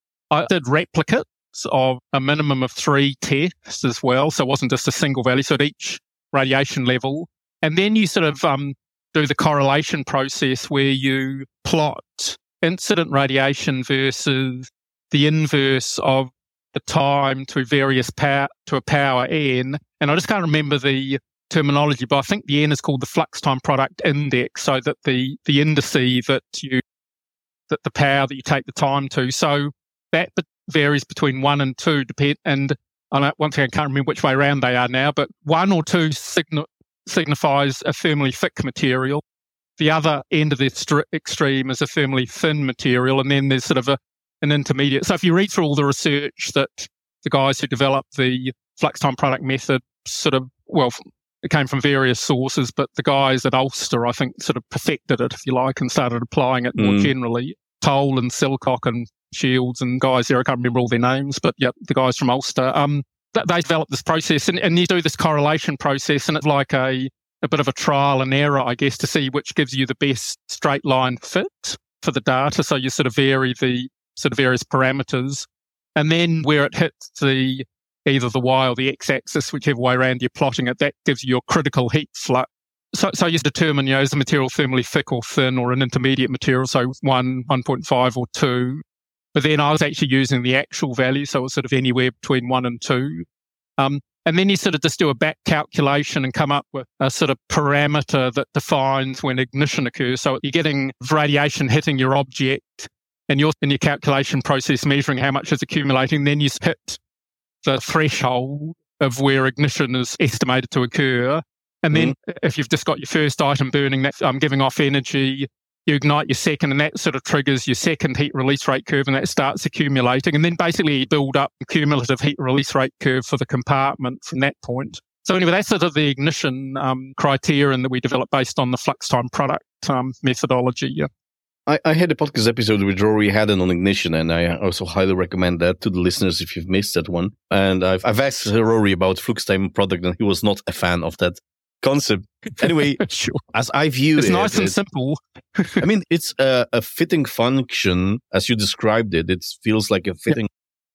I did replicates of a minimum of three tests as well. So it wasn't just a single value. So at each radiation level. And then you sort of um, do the correlation process where you plot incident radiation versus the inverse of the time to various power, to a power n. And I just can't remember the terminology, but I think the n is called the flux time product index, so that the, the indice that you, that the power that you take the time to. So that varies between one and two, depend, and I know, one thing I can't remember which way around they are now, but one or two sign, signifies a thermally thick material. The other end of the stri- extreme is a thermally thin material, and then there's sort of a, an intermediate. So if you read through all the research that the guys who developed the flux time product method sort of, well, it came from various sources, but the guys at Ulster, I think, sort of perfected it, if you like, and started applying it more mm. generally. Toll and Silcock and Shields and guys there, I can't remember all their names, but yeah, the guys from Ulster, um, they developed this process, and, and you do this correlation process, and it's like a, a bit of a trial and error, I guess, to see which gives you the best straight line fit for the data. So you sort of vary the sort of various parameters, and then where it hits the either the Y or the X-axis, whichever way around you're plotting it, that gives you your critical heat flux. So, so you determine, you know, is the material thermally thick or thin, or an intermediate material, so one, one point five or two. But then I was actually using the actual value, so it was sort of anywhere between one and two. Um, and then you sort of just do a back calculation and come up with a sort of parameter that defines when ignition occurs. So you're getting radiation hitting your object, and you're in your calculation process measuring how much is accumulating. Then you hit the threshold of where ignition is estimated to occur. And then mm. if you've just got your first item burning, that's um, giving off energy, you ignite your second, and that sort of triggers your second heat release rate curve, and that starts accumulating. And then basically you build up a cumulative heat release rate curve for the compartment from that point. So anyway, that's sort of the ignition um, criterion that we developed based on the flux time product um, methodology. Yeah. I, I had a podcast episode with Rory Haddon on ignition, and I also highly recommend that to the listeners if you've missed that one. And I've, I've asked Rory about flux time product, and he was not a fan of that concept. Anyway, sure. As I view it's it, nice and it, simple. I mean, it's a, a fitting function, as you described it. It feels like a fitting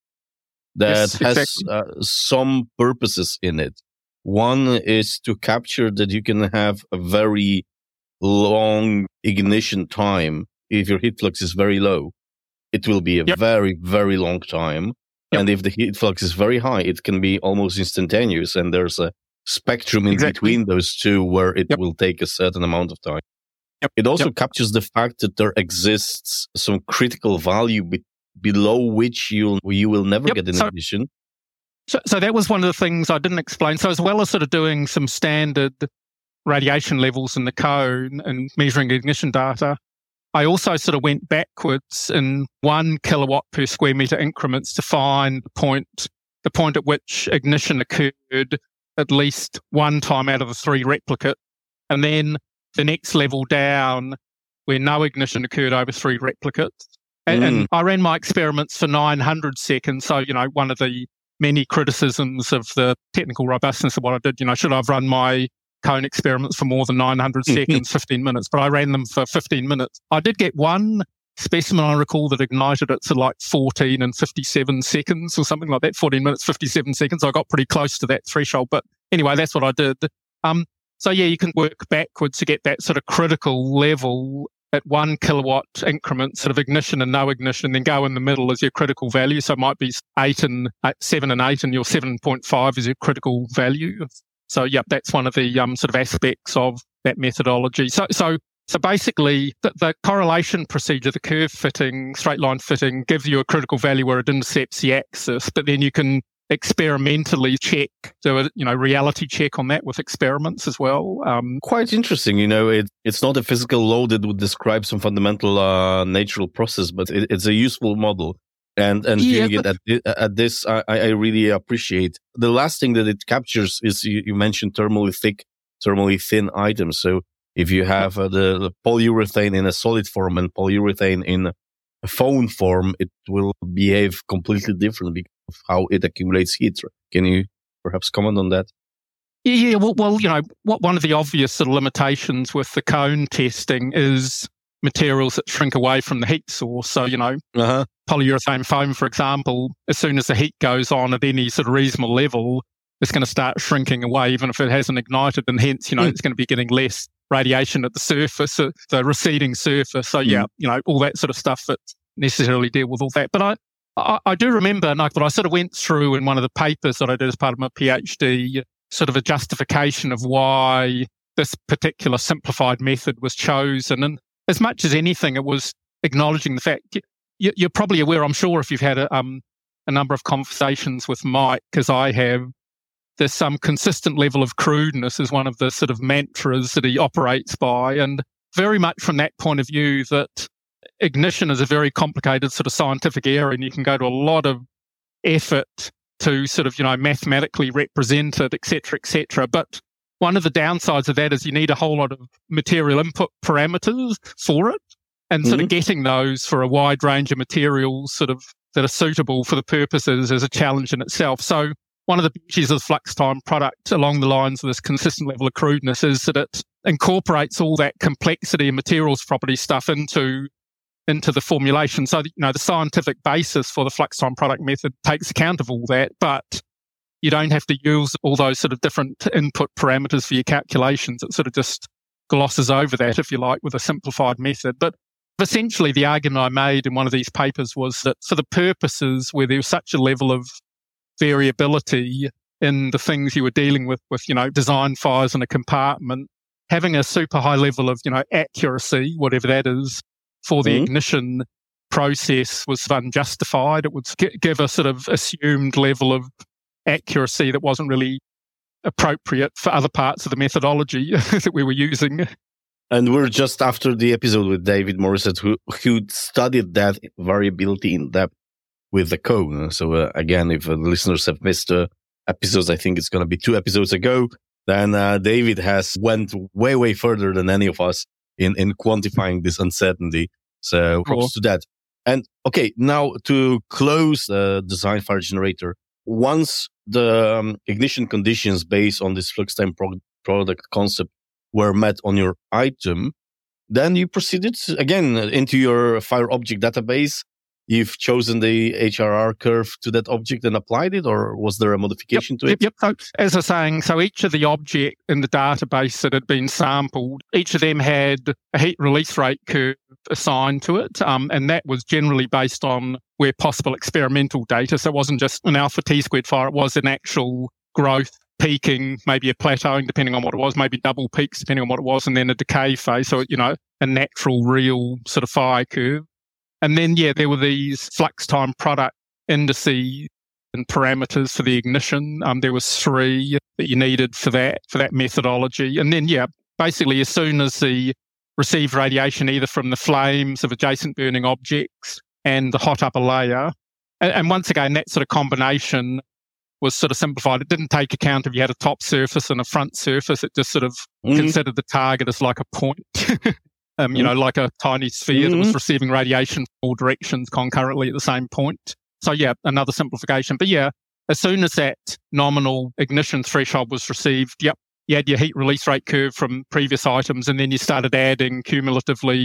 yeah. that yes, has exactly. uh, some purposes in it. One is to capture that you can have a very long ignition time. If your heat flux is very low, it will be a yep. very, very long time. Yep. And if the heat flux is very high, it can be almost instantaneous. And there's a spectrum in exactly. between those two where it yep. will take a certain amount of time. Yep. It also yep. captures the fact that there exists some critical value be- below which you you will never yep. get an so, ignition. So, so that was one of the things I didn't explain. So as well as sort of doing some standard radiation levels in the cone and measuring ignition data, I also sort of went backwards in one kilowatt per square meter increments to find the point, the point at which ignition occurred at least one time out of the three replicates, and then the next level down where no ignition occurred over three replicates. And, mm. and I ran my experiments for nine hundred seconds. So, you know, one of the many criticisms of the technical robustness of what I did, you know, should I have run my cone experiments for more than nine hundred seconds, fifteen minutes, but I ran them for fifteen minutes. I did get one specimen I recall that ignited at sort of like fourteen and fifty-seven seconds or something like that, fourteen minutes, fifty-seven seconds. I got pretty close to that threshold. But anyway, that's what I did. Um, so yeah, you can work backwards to get that sort of critical level at one kilowatt increments, sort of ignition and no ignition, and then go in the middle as your critical value. So it might be eight and eight, seven and eight, and your seven point five is your critical value. So yeah, that's one of the um, sort of aspects of that methodology. So so so basically, the, the correlation procedure, the curve fitting, straight line fitting, gives you a critical value where it intercepts the axis, but then you can experimentally check, do a you know reality check on that with experiments as well. Um, Quite interesting. You know, it, it's not a physical law that would describe some fundamental uh, natural process, but it, it's a useful model. And and yeah, doing but, it at, at this, I, I really appreciate. The last thing that it captures is you, you mentioned thermally thick, thermally thin items. So if you have uh, the, the polyurethane in a solid form and polyurethane in a foam form, it will behave completely different because of how it accumulates heat. Can you perhaps comment on that? Yeah, yeah. Well, well, you know, what one of the obvious sort of limitations with the cone testing is materials that shrink away from the heat source. So, you know, uh-huh. polyurethane foam, for example, as soon as the heat goes on at any sort of reasonable level, it's going to start shrinking away, even if it hasn't ignited, and hence, you know, mm. it's going to be getting less radiation at the surface, uh, the receding surface. So, yeah, mm. you know, all that sort of stuff that necessarily deal with all that. But I, I, I do remember, like, that I sort of went through in one of the papers that I did as part of my PhD, sort of a justification of why this particular simplified method was chosen. And as much as anything, it was acknowledging the fact, you, you're probably aware, I'm sure, if you've had a, um, a number of conversations with Mike, because I have, there's some consistent level of crudeness is one of the sort of mantras that he operates by. And very much from that point of view that ignition is a very complicated sort of scientific area, and you can go to a lot of effort to sort of, you know, mathematically represent it, et cetera, et cetera. But one of the downsides of that is you need a whole lot of material input parameters for it, and mm-hmm. sort of getting those for a wide range of materials sort of that are suitable for the purposes is a challenge in itself. So one of the beauties of the flux time product along the lines of this consistent level of crudeness is that it incorporates all that complexity and materials property stuff into into the formulation. So, you know, the scientific basis for the flux time product method takes account of all that, but you don't have to use all those sort of different input parameters for your calculations. It sort of just glosses over that, if you like, with a simplified method. But essentially, the argument I made in one of these papers was that for the purposes where there was such a level of variability in the things you were dealing with, with, you know, design fires in a compartment, having a super high level of, you know, accuracy, whatever that is, for the mm-hmm. ignition process was unjustified. It would give a sort of assumed level of accuracy that wasn't really appropriate for other parts of the methodology that we were using. And we're just after the episode with David Morissette, who, who studied that variability in depth with the cone. So uh, again, if uh, listeners have missed uh, episodes, I think it's going to be two episodes ago, then uh, David has went way, way further than any of us in, in quantifying this uncertainty. So props cool. to that. And okay, now to close the design fire generator, once the um, ignition conditions based on this flux time pro- product concept were met on your item, then you proceeded again into your fire object database. You've chosen the H R R curve to that object and applied it, or was there a modification yep, to it? Yep, yep. So, as I was saying, so each of the object in the database that had been sampled, each of them had a heat release rate curve assigned to it, um, and that was generally based on where possible experimental data. So it wasn't just an alpha T squared fire, it was an actual growth, peaking, maybe a plateauing, depending on what it was, maybe double peaks, depending on what it was, and then a decay phase. So, you know, a natural, real sort of fire curve. And then, yeah, there were these flux time product indices and parameters for the ignition. Um, there was three that you needed for that, for that methodology. And then, yeah, basically as soon as the received radiation, either from the flames of adjacent burning objects and the hot upper layer, and, and once again, that sort of combination was sort of simplified. It didn't take account if you had a top surface and a front surface. It just sort of mm. considered the target as like a point. Um, you mm. know, like a tiny sphere mm. that was receiving radiation from all directions concurrently at the same point. So, yeah, another simplification. But, yeah, as soon as that nominal ignition threshold was received, yep, you had your heat release rate curve from previous items, and then you started adding cumulatively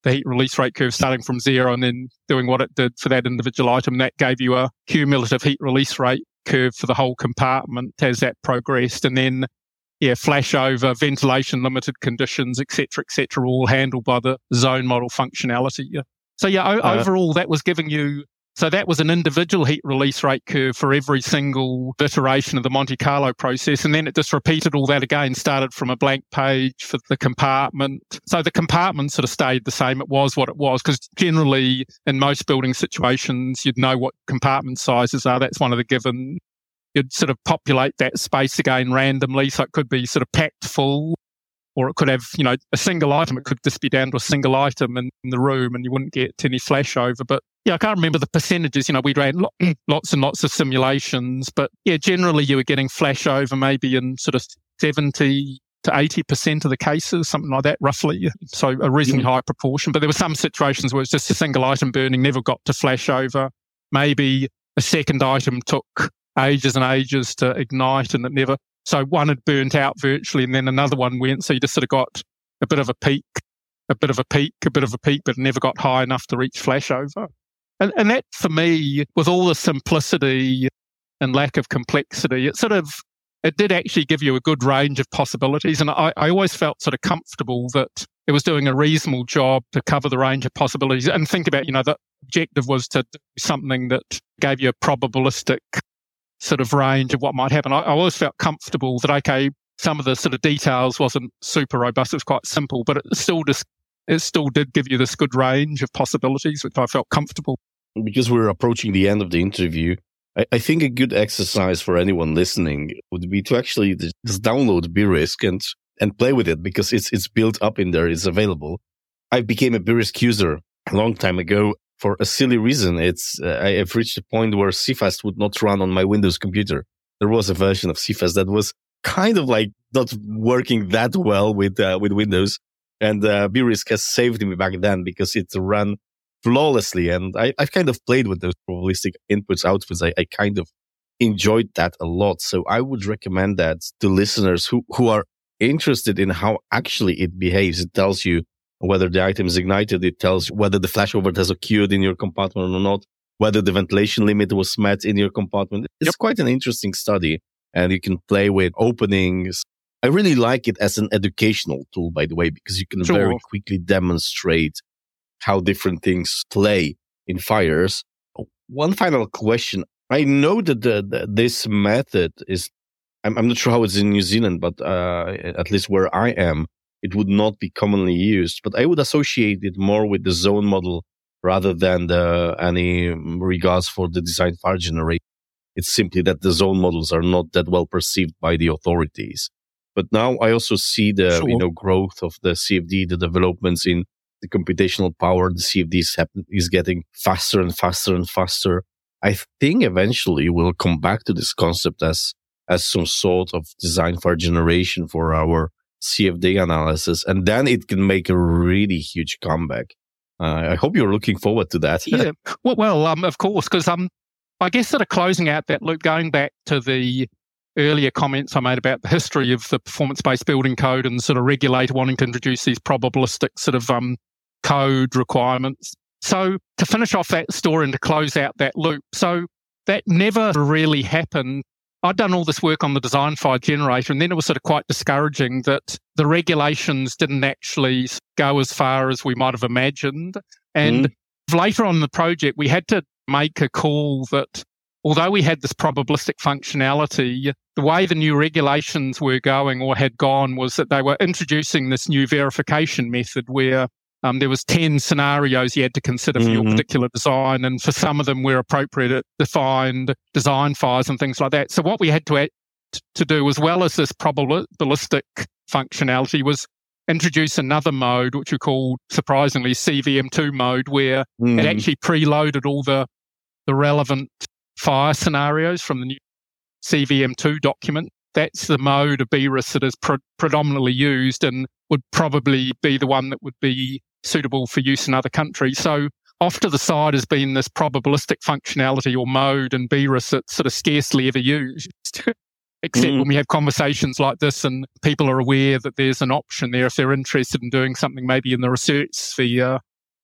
the heat release rate curve starting from zero and then doing what it did for that individual item. That gave you a cumulative heat release rate curve for the whole compartment as that progressed. And then, yeah, flashover, ventilation limited conditions, et cetera, et cetera, all handled by the zone model functionality. Yeah. So yeah, o- uh, overall that was giving you, so that was an individual heat release rate curve for every single iteration of the Monte Carlo process. And then it just repeated all that again, started from a blank page for the compartment. So the compartment sort of stayed the same. It was what it was, because generally in most building situations, you'd know what compartment sizes are. That's one of the given. You'd sort of populate that space again randomly. So it could be sort of packed full, or it could have, you know, a single item. It could just be down to a single item in, in the room and you wouldn't get any flashover. But yeah, I can't remember the percentages. You know, we ran lo- lots and lots of simulations, but yeah, generally you were getting flashover maybe in sort of seventy to eighty percent of the cases, something like that, roughly. So a reasonably high proportion. But there were some situations where it's just a single item burning, never got to flashover. Maybe a second item took ages and ages to ignite and it never, so one had burnt out virtually and then another one went, so you just sort of got a bit of a peak, a bit of a peak, a bit of a peak, but it never got high enough to reach flashover. And, and that, for me, with all the simplicity and lack of complexity, it sort of, it did actually give you a good range of possibilities. And I, I always felt sort of comfortable that it was doing a reasonable job to cover the range of possibilities. And think about, you know, the objective was to do something that gave you a probabilistic sort of range of what might happen. I, I always felt comfortable that, okay, some of the sort of details wasn't super robust. It was quite simple, but it still just, it still did give you this good range of possibilities, which I felt comfortable. Because we're approaching the end of the interview, I, I think a good exercise for anyone listening would be to actually just download BRISC and, and play with it, because it's, it's built up in there. It's available. I became a BRISC user a long time ago. For a silly reason, it's uh, I have reached a point where C F A S T would not run on my Windows computer. There was a version of C F A S T that was kind of like not working that well with uh, with Windows, and uh, BRISC has saved me back then because it ran flawlessly. And I, I've kind of played with those probabilistic inputs, outputs. I, I kind of enjoyed that a lot. So I would recommend that to listeners who, who are interested in how actually it behaves. It tells you whether the item is ignited. It tells you whether the flashover has occurred in your compartment or not, whether the ventilation limit was met in your compartment. It's yep. quite an interesting study, and you can play with openings. I really like it as an educational tool, by the way, because you can sure. very quickly demonstrate how different things play in fires. One final question. I know that the, the, this method is, I'm, I'm not sure how it's in New Zealand, but uh, at least where I am, it would not be commonly used, but I would associate it more with the zone model rather than the, any regards for the design fire generation. It's simply that the zone models are not that well perceived by the authorities. But now I also see the sure. you know growth of the C F D, the developments in the computational power. The C F D is, happen- is getting faster and faster and faster. I think eventually we'll come back to this concept as as some sort of design fire generation for our C F D analysis, and then it can make a really huge comeback. Uh, I hope you're looking forward to that. yeah, well, well um, of course, because um, I guess sort of closing out that loop, going back to the earlier comments I made about the history of the performance-based building code and sort of regulator wanting to introduce these probabilistic sort of um code requirements. So to finish off that story and to close out that loop, so that never really happened. I'd done all this work on the design fire generator, and then it was sort of quite discouraging that the regulations didn't actually go as far as we might have imagined. And mm. later on in the project, we had to make a call that although we had this probabilistic functionality, the way the new regulations were going or had gone was that they were introducing this new verification method where Um, there was ten scenarios you had to consider for mm-hmm. your particular design, and for some of them were appropriate defined design fires and things like that. So what we had to add, to do, as well as this probabilistic functionality, was introduce another mode, which we called, surprisingly, C V M two mode, where mm. it actually preloaded all the, the relevant fire scenarios from the new C V M two document. That's the mode of BRISC that is pre- predominantly used and would probably be the one that would be suitable for use in other countries. So off to the side has been this probabilistic functionality or mode in BRISC that's sort of scarcely ever used, except mm. when we have conversations like this and people are aware that there's an option there if they're interested in doing something maybe in the research sphere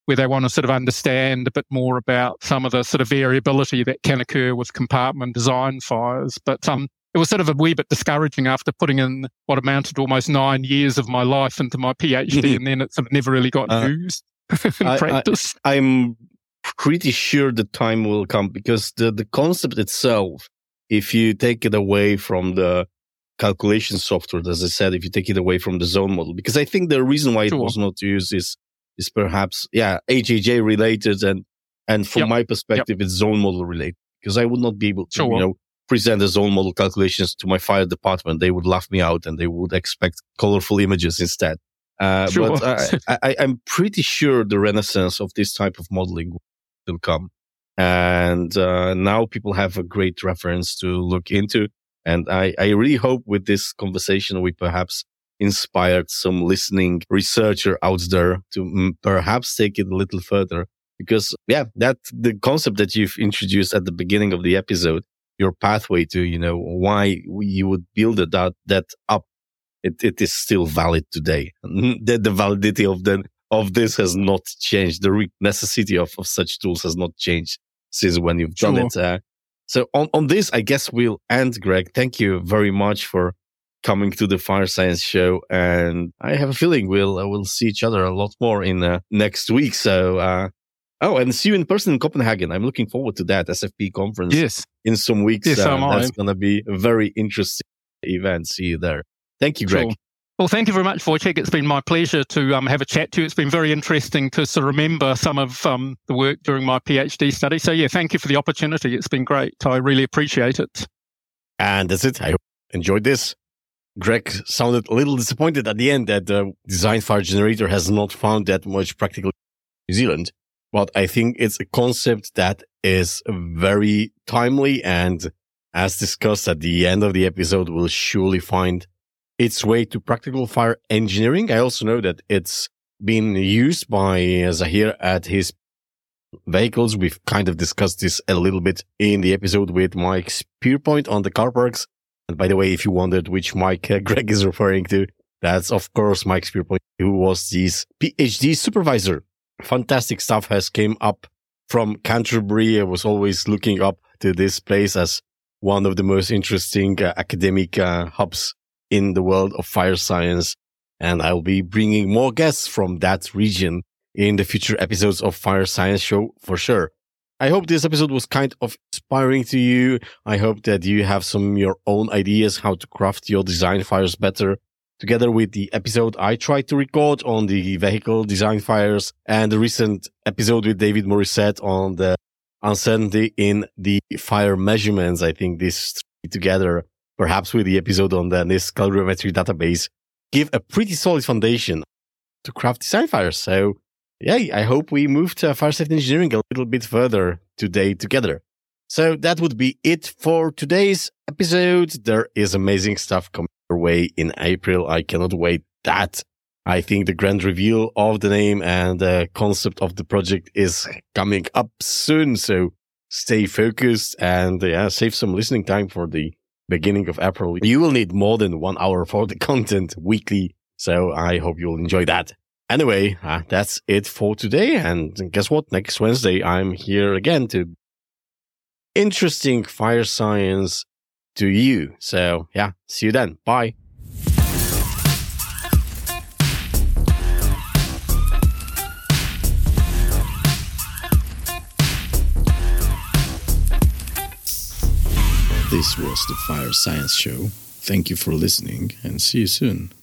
where they want to sort of understand a bit more about some of the sort of variability that can occur with compartment design fires. But um, it was sort of a wee bit discouraging after putting in what amounted to almost nine years of my life into my PhD, and then it sort of never really got uh, used in I, practice. I, I'm pretty sure the time will come, because the, the concept itself, if you take it away from the calculation software, as I said, if you take it away from the zone model, because I think the reason why it sure. was not used is is perhaps, yeah, H H A related, and and from yep. my perspective, yep. it's zone model related, because I would not be able to, sure. you know, present the zone model calculations to my fire department. They would laugh me out and they would expect colorful images instead. Uh, sure. But I, I, I'm pretty sure the renaissance of this type of modeling will come. And uh, now people have a great reference to look into. And I, I really hope with this conversation, we perhaps inspired some listening researcher out there to m- perhaps take it a little further. Because, yeah, that the concept that you've introduced at the beginning of the episode, your pathway to, you know, why you would build it, that, that up, it, it is still valid today. the, the validity of the, of this has not changed. The re- necessity of, of such tools has not changed since when you've done sure. it. Uh, so on, on this, I guess we'll end, Greg. Thank you very much for coming to the Fire Science Show. And I have a feeling we'll, uh, we'll see each other a lot more in uh, next week. So, uh, oh, and see you in person in Copenhagen. I'm looking forward to that S F P conference yes. in some weeks. Yes, uh, I'm that's going to be a very interesting event. See you there. Thank you, Greg. Sure. Well, thank you very much, Wojciech. It's been my pleasure to um, have a chat to you. It's been very interesting to sort of remember some of um, the work during my PhD study. So, yeah, thank you for the opportunity. It's been great. I really appreciate it. And that's it. I enjoyed this. Greg sounded a little disappointed at the end that the design fire generator has not found that much practical in New Zealand. But I think it's a concept that is very timely, and as discussed at the end of the episode, will surely find its way to practical fire engineering. I also know that it's been used by Zahir at his vehicles. We've kind of discussed this a little bit in the episode with Mike Spearpoint on the car parks. And by the way, if you wondered which Mike uh, Greg is referring to, that's of course Mike Spearpoint, who was his PhD supervisor. Fantastic stuff has came up from Canterbury. I was always looking up to this place as one of the most interesting uh, academic uh, hubs in the world of fire science. And I'll be bringing more guests from that region in the future episodes of Fire Science Show for sure. I hope this episode was kind of inspiring to you. I hope that you have some your own ideas how to craft your design fires better. Together with the episode I tried to record on the vehicle design fires and the recent episode with David Morissette on the uncertainty in the fire measurements. I think this together, perhaps with the episode on the NIST calorimetry database, give a pretty solid foundation to craft design fires. So yeah, I hope we move to fire safety engineering a little bit further today together. So that would be it for today's episode. There is amazing stuff coming your way in April. I cannot wait that. I think the grand reveal of the name and the concept of the project is coming up soon. So stay focused and yeah, save some listening time for the beginning of April. You will need more than one hour for the content weekly. So I hope you'll enjoy that. Anyway, uh, that's it for today. And guess what? Next Wednesday, I'm here again to interesting fire science to you. So yeah, see you then. Bye. This was the Fire Science Show. Thank you for listening and see you soon.